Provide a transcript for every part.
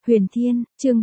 Huyền Thiên, chương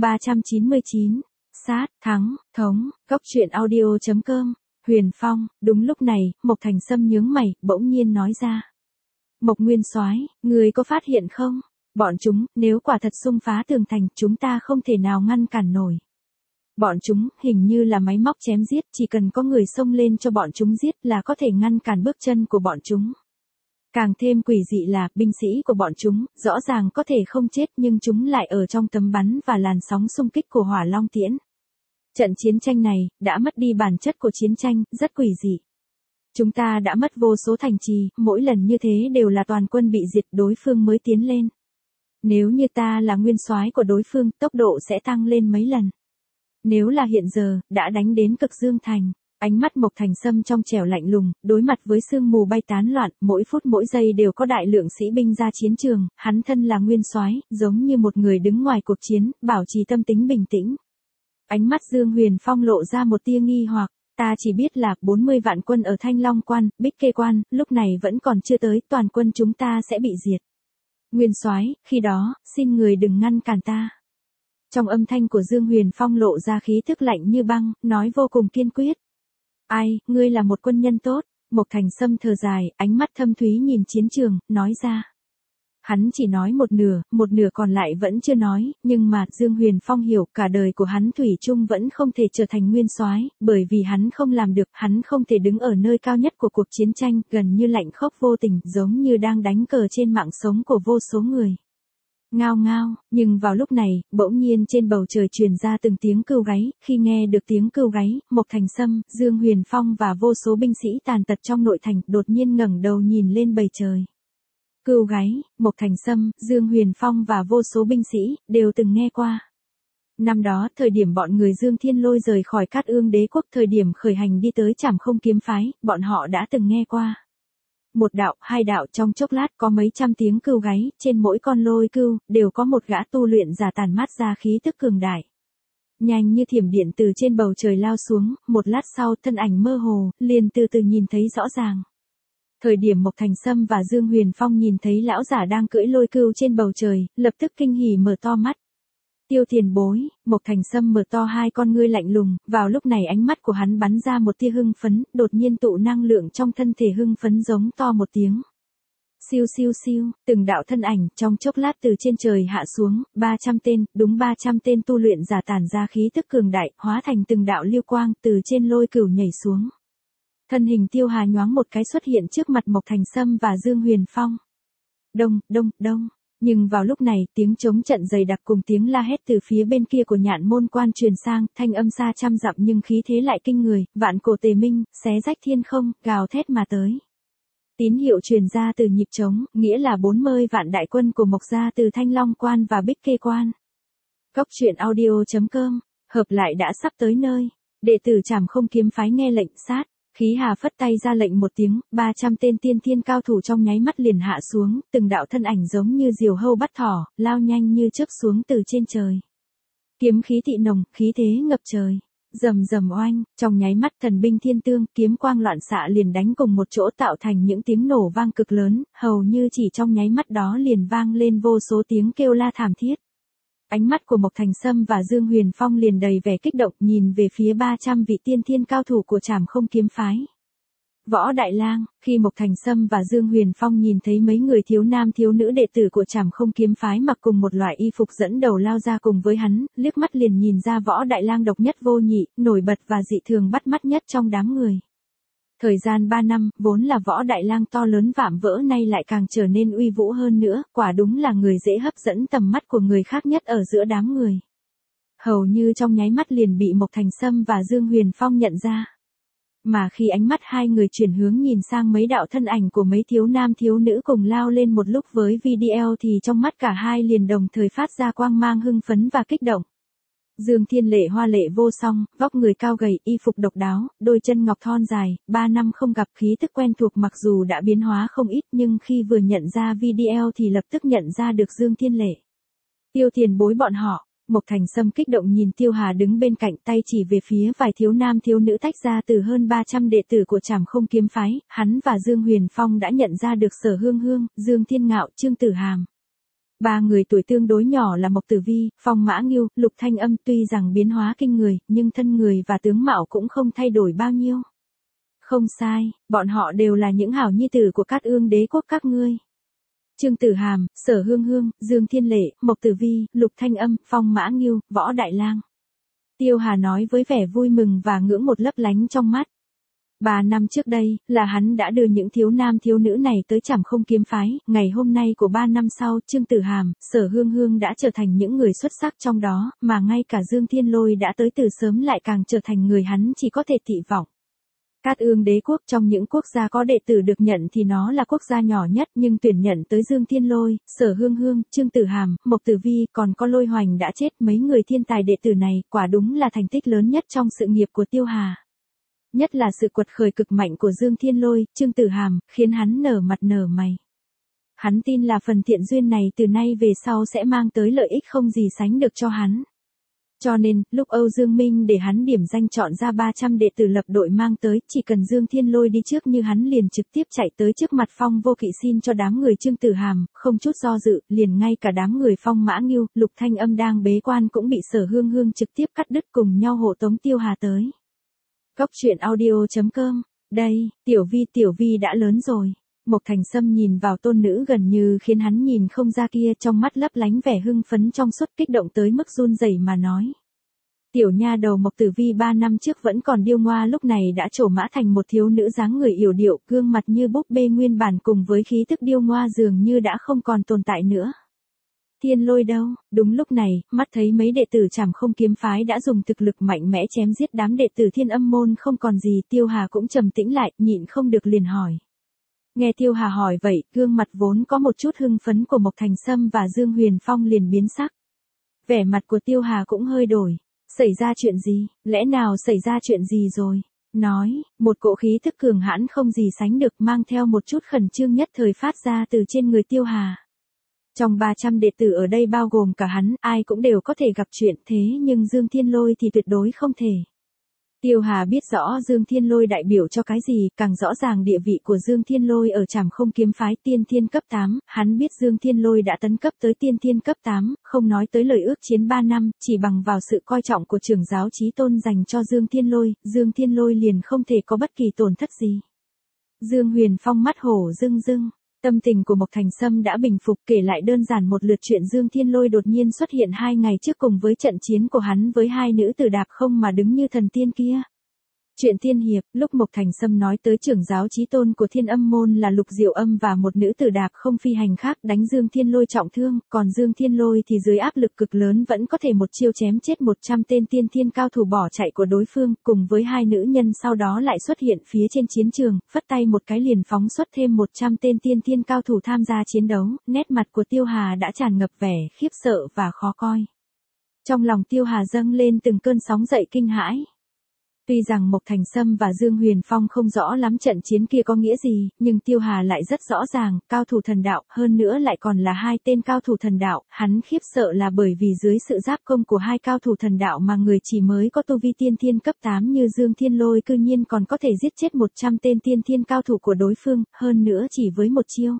399. Sát, thắng, thống, góc truyện audio.com. Huyền Phong, đúng lúc này, Mộc Thành Sâm nhướng mày, bỗng nhiên nói ra. Mộc Nguyên Soái, người có phát hiện không? Bọn chúng, nếu quả thật xông phá tường thành, chúng ta không thể nào ngăn cản nổi. Bọn chúng, hình như là máy móc chém giết, chỉ cần có người xông lên cho bọn chúng giết là có thể ngăn cản bước chân của bọn chúng. Càng thêm quỷ dị là, binh sĩ của bọn chúng, rõ ràng có thể không chết nhưng chúng lại ở trong tầm bắn và làn sóng xung kích của hỏa long tiễn. Trận chiến tranh này, đã mất đi bản chất của chiến tranh, rất quỷ dị. Chúng ta đã mất vô số thành trì, mỗi lần như thế đều là toàn quân bị diệt, đối phương mới tiến lên. Nếu như ta là nguyên soái của đối phương, tốc độ sẽ tăng lên mấy lần. Nếu là hiện giờ, đã đánh đến Cực Dương Thành. Ánh mắt Mộc Thành Sâm trong trẻo lạnh lùng, đối mặt với sương mù bay tán loạn, mỗi phút mỗi giây đều có đại lượng sĩ binh ra chiến trường, hắn thân là nguyên soái, giống như một người đứng ngoài cuộc chiến, bảo trì tâm tính bình tĩnh. Ánh mắt Dương Huyền Phong lộ ra một tia nghi hoặc, ta chỉ biết là 40 vạn quân ở Thanh Long Quan, Bích Kê Quan, lúc này vẫn còn chưa tới, toàn quân chúng ta sẽ bị diệt. Nguyên soái, khi đó, xin người đừng ngăn cản ta. Trong âm thanh của Dương Huyền Phong lộ ra khí thức lạnh như băng, nói vô cùng kiên quyết. Ai, ngươi là một quân nhân tốt, Mộc Thành Sâm thở dài, ánh mắt thâm thúy nhìn chiến trường, nói ra. Hắn chỉ nói một nửa còn lại vẫn chưa nói, nhưng mà Dương Huyền Phong hiểu cả đời của hắn thủy chung vẫn không thể trở thành nguyên soái, bởi vì hắn không làm được, hắn không thể đứng ở nơi cao nhất của cuộc chiến tranh, gần như lạnh khốc vô tình, giống như đang đánh cờ trên mạng sống của vô số người. Ngao ngao, nhưng vào lúc này, bỗng nhiên trên bầu trời truyền ra từng tiếng kêu gáy, khi nghe được tiếng kêu gáy, Mộc Thành Sâm, Dương Huyền Phong và vô số binh sĩ tàn tật trong nội thành đột nhiên ngẩng đầu nhìn lên bầu trời. Kêu gáy, Mộc Thành Sâm, Dương Huyền Phong và vô số binh sĩ, đều từng nghe qua. Năm đó, thời điểm bọn người Dương Thiên Lôi rời khỏi Cát Ương Đế quốc, thời điểm khởi hành đi tới Trảm Không kiếm phái, bọn họ đã từng nghe qua. Một đạo, hai đạo, trong chốc lát có mấy trăm tiếng cừu gáy, trên mỗi con lôi cừu, đều có một gã tu luyện giả tản mát ra khí tức cường đại. Nhanh như thiểm điện từ trên bầu trời lao xuống, một lát sau thân ảnh mơ hồ, liền từ từ nhìn thấy rõ ràng. Thời điểm Mộc Thành Sâm và Dương Huyền Phong nhìn thấy lão giả đang cưỡi lôi cừu trên bầu trời, lập tức kinh hỉ mở to mắt. Tiêu tiền bối, Mộc Thành Sâm mở to hai con ngươi lạnh lùng, vào lúc này ánh mắt của hắn bắn ra một tia hưng phấn, đột nhiên tụ năng lượng trong thân thể hưng phấn giống to một tiếng. Siêu siêu siêu, từng đạo thân ảnh trong chốc lát từ trên trời hạ xuống, 300 tên, đúng 300 tên tu luyện giả tản ra khí tức cường đại, hóa thành từng đạo lưu quang từ trên lôi cừu nhảy xuống. Thân hình Tiêu Hà nhoáng một cái xuất hiện trước mặt Mộc Thành Sâm và Dương Huyền Phong. Đông, đông, đông. Nhưng vào lúc này, tiếng trống trận dày đặc cùng tiếng la hét từ phía bên kia của Nhạn Môn Quan truyền sang, thanh âm xa trăm dặm nhưng khí thế lại kinh người, vạn cổ tề minh, xé rách thiên không, gào thét mà tới. Tín hiệu truyền ra từ nhịp trống, nghĩa là 40 vạn đại quân của Mộc gia từ Thanh Long Quan và Bích Kê Quan. Góc truyện audio.com, hợp lại đã sắp tới nơi. Đệ tử Trảm Không kiếm phái nghe lệnh sát. Khí Hà phất tay ra lệnh một tiếng, 300 tên tiên thiên cao thủ trong nháy mắt liền hạ xuống, từng đạo thân ảnh giống như diều hâu bắt thỏ, lao nhanh như chớp xuống từ trên trời. Kiếm khí tị nồng, khí thế ngập trời. Rầm rầm oanh, trong nháy mắt thần binh thiên tương, kiếm quang loạn xạ liền đánh cùng một chỗ tạo thành những tiếng nổ vang cực lớn, hầu như chỉ trong nháy mắt đó liền vang lên vô số tiếng kêu la thảm thiết. Ánh mắt của Mộc Thành Sâm và Dương Huyền Phong liền đầy vẻ kích động nhìn về phía 300 vị tiên thiên cao thủ của Trảm Không kiếm phái. Võ Đại Lang, khi Mộc Thành Sâm và Dương Huyền Phong nhìn thấy mấy người thiếu nam thiếu nữ đệ tử của Trảm Không kiếm phái mặc cùng một loại y phục dẫn đầu lao ra cùng với hắn, liếc mắt liền nhìn ra Võ Đại Lang độc nhất vô nhị, nổi bật và dị thường bắt mắt nhất trong đám người. Thời gian 3 năm, vốn là Võ Đại Lang to lớn vạm vỡ nay lại càng trở nên uy vũ hơn nữa, quả đúng là người dễ hấp dẫn tầm mắt của người khác nhất ở giữa đám người. Hầu như trong nháy mắt liền bị Mộc Thành Sâm và Dương Huyền Phong nhận ra. Mà khi ánh mắt hai người chuyển hướng nhìn sang mấy đạo thân ảnh của mấy thiếu nam thiếu nữ cùng lao lên một lúc với video thì trong mắt cả hai liền đồng thời phát ra quang mang hưng phấn và kích động. Dương Thiên Lệ hoa lệ vô song, vóc người cao gầy, y phục độc đáo, đôi chân ngọc thon dài, 3 năm không gặp khí tức quen thuộc mặc dù đã biến hóa không ít nhưng khi vừa nhận ra video thì lập tức nhận ra được Dương Thiên Lệ. Tiêu tiền bối bọn họ, Mộc Thành Sâm kích động nhìn Tiêu Hà đứng bên cạnh tay chỉ về phía vài thiếu nam thiếu nữ tách ra từ hơn 300 đệ tử của Trảm Không kiếm phái, hắn và Dương Huyền Phong đã nhận ra được Sở Hương Hương, Dương Thiên Ngạo, Trương Tử Hàm. Ba người tuổi tương đối nhỏ là Mộc Tử Vi, Phong Mã Ngưu, Lục Thanh Âm tuy rằng biến hóa kinh người, nhưng thân người và tướng mạo cũng không thay đổi bao nhiêu. Không sai, bọn họ đều là những hảo nhi tử của Cát Ương đế quốc các ngươi. Trương Tử Hàm, Sở Hương Hương, Dương Thiên Lệ, Mộc Tử Vi, Lục Thanh Âm, Phong Mã Ngưu, Võ Đại Lang. Tiêu Hà nói với vẻ vui mừng và ngưỡng một lấp lánh trong mắt. 3 năm trước đây, là hắn đã đưa những thiếu nam thiếu nữ này tới Trảm Không kiếm phái, ngày hôm nay của 3 năm sau, Trương Tử Hàm, Sở Hương Hương đã trở thành những người xuất sắc trong đó, mà ngay cả Dương Thiên Lôi đã tới từ sớm lại càng trở thành người hắn chỉ có thể thị vọng. Cát Ương đế quốc trong những quốc gia có đệ tử được nhận thì nó là quốc gia nhỏ nhất, nhưng tuyển nhận tới Dương Thiên Lôi, Sở Hương Hương, Trương Tử Hàm, Mộc Tử Vi, còn có Lôi Hoành đã chết, mấy người thiên tài đệ tử này, quả đúng là thành tích lớn nhất trong sự nghiệp của Tiêu Hà. Nhất là sự quật khởi cực mạnh của Dương Thiên Lôi, Trương Tử Hàm, khiến hắn nở mặt nở mày. Hắn tin là phần thiện duyên này từ nay về sau sẽ mang tới lợi ích không gì sánh được cho hắn. Cho nên, lúc Âu Dương Minh để hắn điểm danh chọn ra 300 đệ tử lập đội mang tới, chỉ cần Dương Thiên Lôi đi trước như hắn liền trực tiếp chạy tới trước mặt Phong Vô Kỵ xin cho đám người Trương Tử Hàm, không chút do dự, liền ngay cả đám người Phong Mã Ngưu, Lục Thanh Âm đang bế quan cũng bị Sở Hương Hương trực tiếp cắt đứt cùng nhau hộ tống Tiêu Hà tới. Cốc truyện audio.com, đây, Tiểu Vi đã lớn rồi. Mộc Thành Sâm nhìn vào tôn nữ gần như khiến hắn nhìn không ra kia, trong mắt lấp lánh vẻ hưng phấn trong suốt, kích động tới mức run rẩy mà nói. Tiểu nha đầu Mộc Tử Vi 3 năm trước vẫn còn điêu ngoa, lúc này đã trổ mã thành một thiếu nữ dáng người yểu điệu, gương mặt như búp bê nguyên bản cùng với khí thức điêu ngoa dường như đã không còn tồn tại nữa. Thiên Lôi đâu? Đúng lúc này, mắt thấy mấy đệ tử Trảm Không kiếm phái đã dùng thực lực mạnh mẽ chém giết đám đệ tử Thiên Âm môn không còn gì, Tiêu Hà cũng trầm tĩnh lại, nhịn không được liền hỏi. Nghe Tiêu Hà hỏi vậy, gương mặt vốn có một chút hưng phấn của Mộc Thành Sâm và Dương Huyền Phong liền biến sắc. Vẻ mặt của Tiêu Hà cũng hơi đổi. Xảy ra chuyện gì? Lẽ nào xảy ra chuyện gì rồi? Nói, một cỗ khí thức cường hãn không gì sánh được mang theo một chút khẩn trương nhất thời phát ra từ trên người Tiêu Hà. Trong 300 đệ tử ở đây bao gồm cả hắn, ai cũng đều có thể gặp chuyện thế nhưng Dương Thiên Lôi thì tuyệt đối không thể. Tiêu Hà biết rõ Dương Thiên Lôi đại biểu cho cái gì, càng rõ ràng địa vị của Dương Thiên Lôi ở Trảm Không kiếm phái tiên thiên cấp 8, hắn biết Dương Thiên Lôi đã tấn cấp tới tiên thiên cấp 8, không nói tới lời ước chiến 3 năm, chỉ bằng vào sự coi trọng của trưởng giáo Chí Tôn dành cho Dương Thiên Lôi liền không thể có bất kỳ tổn thất gì. Dương Huyền Phong mắt hổ rưng rưng. Tâm tình của Mộc Thành Sâm đã bình phục, kể lại đơn giản một lượt chuyện Dương Thiên Lôi đột nhiên xuất hiện 2 ngày trước cùng với trận chiến của hắn với 2 nữ tử đạp không mà đứng như thần tiên kia. Chuyện tiên hiệp, lúc Mộc Thành Sâm nói tới trưởng giáo Chí Tôn của Thiên Âm môn là Lục Diệu Âm và một nữ tử đạp không phi hành khác đánh Dương Thiên Lôi trọng thương, còn Dương Thiên Lôi thì dưới áp lực cực lớn vẫn có thể một chiêu chém chết 100 tên tiên thiên cao thủ bỏ chạy của đối phương, cùng với 2 nữ nhân sau đó lại xuất hiện phía trên chiến trường, phất tay một cái liền phóng xuất thêm 100 tên tiên thiên cao thủ tham gia chiến đấu, nét mặt của Tiêu Hà đã tràn ngập vẻ khiếp sợ và khó coi. Trong lòng Tiêu Hà dâng lên từng cơn sóng dậy kinh hãi. Tuy rằng Mộc Thành Sâm và Dương Huyền Phong không rõ lắm trận chiến kia có nghĩa gì, nhưng Tiêu Hà lại rất rõ ràng, cao thủ thần đạo, hơn nữa lại còn là 2 tên cao thủ thần đạo, hắn khiếp sợ là bởi vì dưới sự giáp công của 2 cao thủ thần đạo mà người chỉ mới có tu vi tiên thiên cấp 8 như Dương Thiên Lôi cư nhiên còn có thể giết chết 100 tên tiên thiên cao thủ của đối phương, hơn nữa chỉ với một chiêu.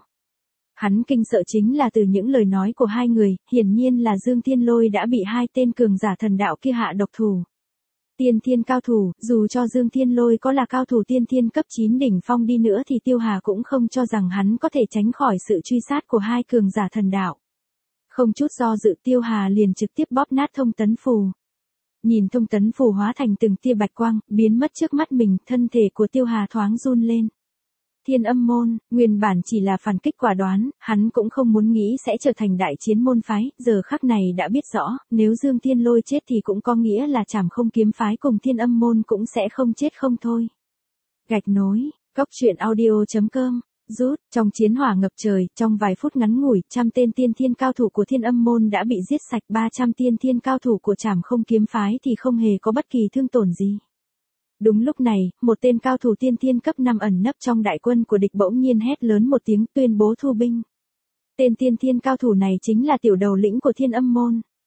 Hắn kinh sợ chính là từ những lời nói của 2 người, hiển nhiên là Dương Thiên Lôi đã bị 2 tên cường giả thần đạo kia hạ độc thủ. Tiên thiên cao thủ, dù cho Dương Thiên Lôi có là cao thủ tiên thiên cấp 9 đỉnh phong đi nữa thì Tiêu Hà cũng không cho rằng hắn có thể tránh khỏi sự truy sát của 2 cường giả thần đạo. Không chút do dự Tiêu Hà liền trực tiếp bóp nát thông tấn phù. Nhìn thông tấn phù hóa thành từng tia bạch quang, biến mất trước mắt mình, thân thể của Tiêu Hà thoáng run lên. Thiên Âm môn, nguyên bản chỉ là phản kích quả đoán, hắn cũng không muốn nghĩ sẽ trở thành đại chiến môn phái, giờ khắc này đã biết rõ, nếu Dương Thiên Lôi chết thì cũng có nghĩa là Trảm Không kiếm phái cùng Thiên Âm môn cũng sẽ không chết không thôi. Gạch nối, cốc truyện audio.com, rút, trong chiến hỏa ngập trời, trong vài phút ngắn ngủi, 100 tên tiên thiên cao thủ của Thiên Âm môn đã bị giết sạch, 300 tiên thiên cao thủ của Trảm Không kiếm phái thì không hề có bất kỳ thương tổn gì. Đúng lúc này, một tên cao thủ tiên thiên cấp 5 ẩn nấp trong đại quân của địch bỗng nhiên hét lớn một tiếng tuyên bố thu binh. Tên tiên thiên cao thủ này chính là tiểu đầu lĩnh của Thiên Âm môn.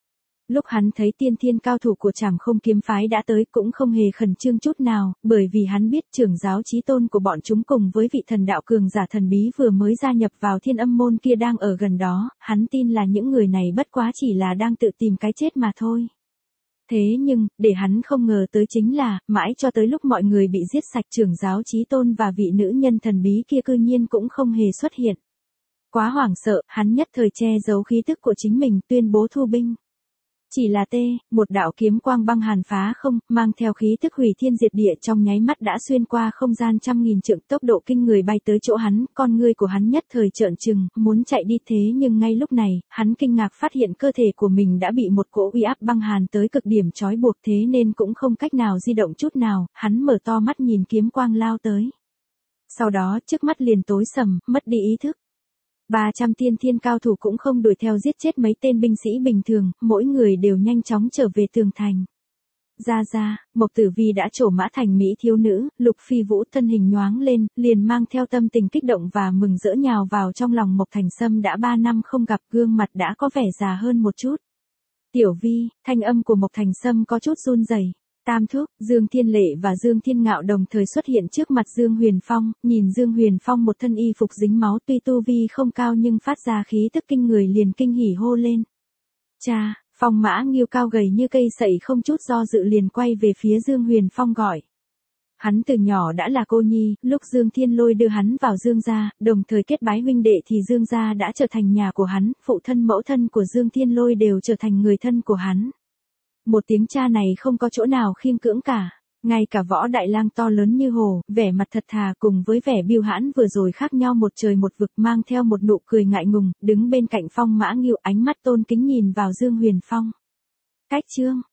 Lúc hắn thấy tiên thiên cao thủ của Trảm Không kiếm phái đã tới cũng không hề khẩn trương chút nào, bởi vì hắn biết trưởng giáo chí tôn của bọn chúng cùng với vị thần đạo cường giả thần bí vừa mới gia nhập vào Thiên Âm môn kia đang ở gần đó, hắn tin là những người này bất quá chỉ là đang tự tìm cái chết mà thôi. Thế nhưng, để hắn không ngờ tới chính là, mãi cho tới lúc mọi người bị giết sạch, trưởng giáo chí tôn và vị nữ nhân thần bí kia cư nhiên cũng không hề xuất hiện. Quá hoảng sợ, hắn nhất thời che giấu khí tức của chính mình, tuyên bố thu binh. Chỉ là một đạo kiếm quang băng hàn phá không, mang theo khí tức hủy thiên diệt địa trong nháy mắt đã xuyên qua không gian trăm nghìn trượng, tốc độ kinh người bay tới chỗ hắn, con ngươi của hắn nhất thời trợn trừng, muốn chạy đi thế nhưng ngay lúc này, hắn kinh ngạc phát hiện cơ thể của mình đã bị một cỗ uy áp băng hàn tới cực điểm trói buộc, thế nên cũng không cách nào di động chút nào, hắn mở to mắt nhìn kiếm quang lao tới. Sau đó, trước mắt liền tối sầm, mất đi ý thức. 300 tiên thiên cao thủ cũng không đuổi theo giết chết mấy tên binh sĩ bình thường, mỗi người đều nhanh chóng trở về tường thành. Ra, Mộc Tử Vi đã trổ mã thành mỹ thiếu nữ, Lục Phi Vũ thân hình nhoáng lên, liền mang theo tâm tình kích động và mừng rỡ nhào vào trong lòng Mộc Thành Sâm, đã 3 năm không gặp, gương mặt đã có vẻ già hơn một chút. Tiểu Vi, thanh âm của Mộc Thành Sâm có chút run rẩy. Tam Thúc, Dương Thiên Lệ và Dương Thiên Ngạo đồng thời xuất hiện trước mặt Dương Huyền Phong, nhìn Dương Huyền Phong một thân y phục dính máu, tuy tu vi không cao nhưng phát ra khí tức kinh người, liền kinh hỉ hô lên. Cha, Phong Mã Nghiêu cao gầy như cây sậy không chút do dự liền quay về phía Dương Huyền Phong gọi. Hắn từ nhỏ đã là cô nhi, lúc Dương Thiên Lôi đưa hắn vào Dương gia, đồng thời kết bái huynh đệ thì Dương gia đã trở thành nhà của hắn, phụ thân mẫu thân của Dương Thiên Lôi đều trở thành người thân của hắn. Một tiếng cha này không có chỗ nào khiêng cưỡng cả, ngay cả Võ Đại Lang to lớn như hồ, vẻ mặt thật thà cùng với vẻ biêu hãn vừa rồi khác nhau một trời một vực, mang theo một nụ cười ngại ngùng, đứng bên cạnh Phong Mã Nghiêu, ánh mắt tôn kính nhìn vào Dương Huyền Phong. Cách chương